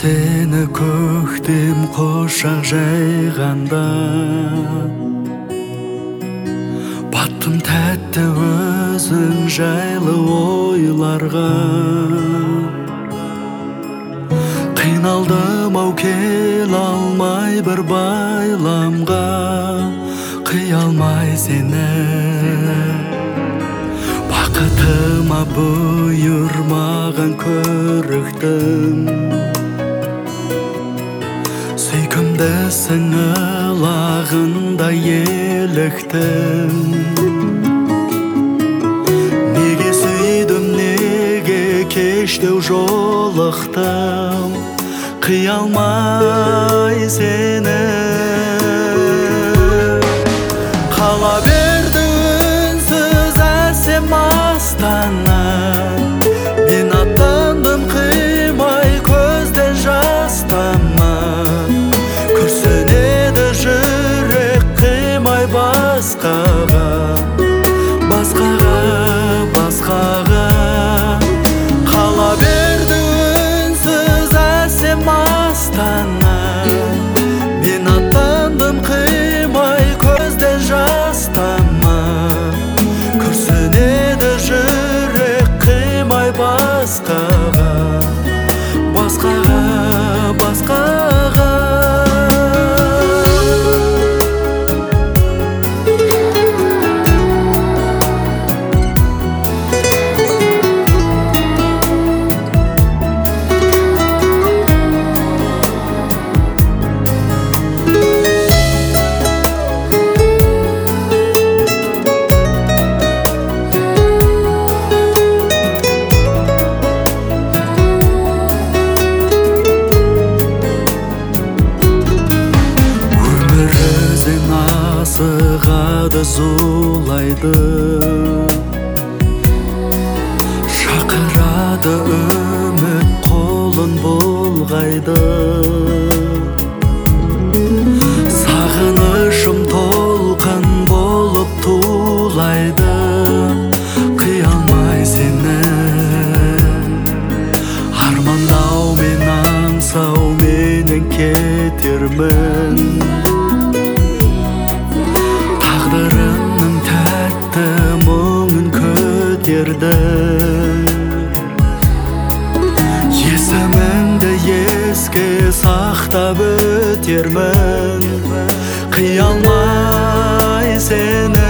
Сені көктем құшақ жайғанда, баттым тәтті өзің жайлы ойларға. Қиналдым ау кел алмай бір байламға, қия алмай сені. Бақытыма бұйырмаған көріктім, сүйкімді сыңылағында еліктім. Неге сүйдім, неге кештеу жолықтым, қия алмай сені. Қала берді үнсіз әсем астана, мен аттандым қимай көзден жастама. Күрсінеді жүрек қимай басқаға, басқаға, басқаға. Қала берді үнсіз әсем астана, мен аттандым қимай көзден жастама. Күрсінеді жүрек қимай басқаға, басқаға, басқаға. Асығады, зулайды, шақырады үміт қолын бұлғайды. Сағынышым толқын болып тулайды, қия алмай сені. Армандаумен аңсауменен кетермін, тағдырымның тәтті мұңын көтерді. Есіміңді еске сақтап өтермін, қия алмай сені.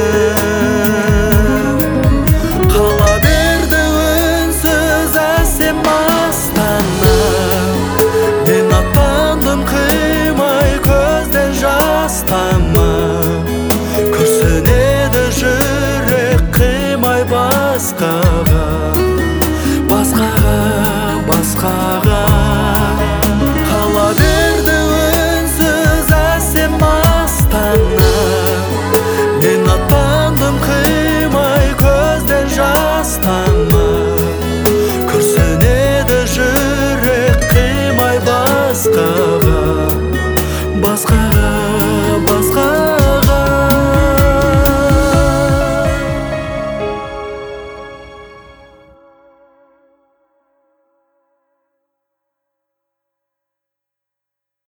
Қала берді үнсіз әсем астана, мен аттандым қимай көзден жастама. Күрсінеді жүрек қимай басқаға, басқаға, басқаға. Қала берді үнсіз әсем астана, мен аттандым қимай көзден жастама. Күрсінеді жүрек қимай басқаға.